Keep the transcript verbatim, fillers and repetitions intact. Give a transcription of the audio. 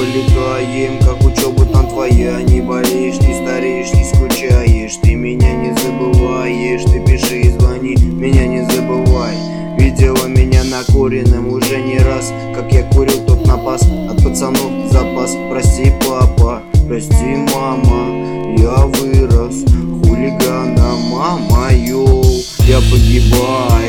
Улетаем, как учебу там твоя. Не болеешь, не стареешь, не скучаешь. Ты меня не забываешь. Ты пиши и звони, меня не забывай. Видела меня накуренным уже не раз. Как я курил, тот напас. От пацанов запас. Прости, папа, прости, мама, я вырос хулигана, мама, йоу. Я погибаю